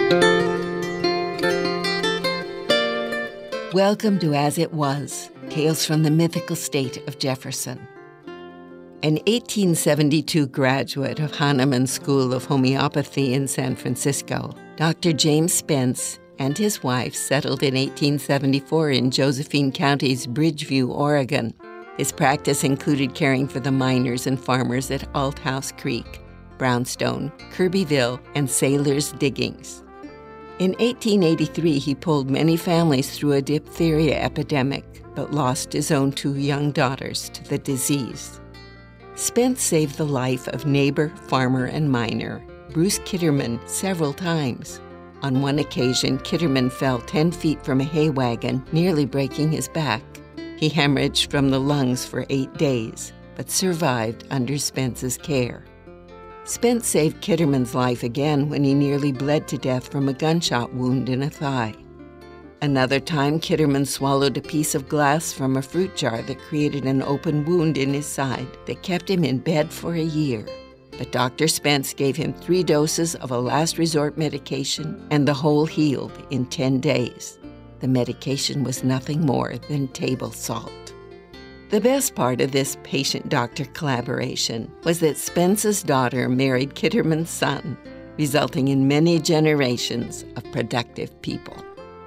Welcome to As It Was, Tales from the Mythical State of Jefferson. An 1872 graduate of Hahnemann School of Homeopathy in San Francisco, Dr. James Spence and his wife settled in 1874 in Josephine County's Bridgeview, Oregon. His practice included caring for the miners and farmers at Althouse Creek, Brownstone, Kirbyville, and Sailor's Diggings. In 1883, he pulled many families through a diphtheria epidemic, but lost his own 2 young daughters to the disease. Spence saved the life of neighbor, farmer, and miner Bruce Kitterman several times. On one occasion, Kitterman fell 10 feet from a hay wagon, nearly breaking his back. He hemorrhaged from the lungs for 8 days, but survived under Spence's care. Spence saved Kitterman's life again when he nearly bled to death from a gunshot wound in a thigh. Another time, Kitterman swallowed a piece of glass from a fruit jar that created an open wound in his side that kept him in bed for a year. But Dr. Spence gave him 3 doses of a last resort medication, and the hole healed in 10 days. The medication was nothing more than table salt. The best part of this patient-doctor collaboration was that Spence's daughter married Kitterman's son, resulting in many generations of productive people.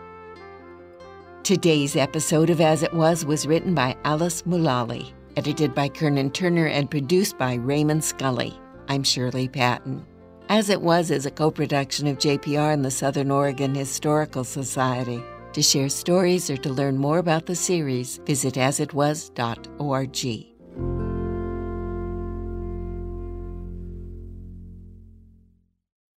Today's episode of As It Was written by Alice Mullally, edited by Kernan Turner, and produced by Raymond Scully. I'm Shirley Patton. As It Was is a co-production of JPR and the Southern Oregon Historical Society. To share stories or to learn more about the series, visit asitwas.org.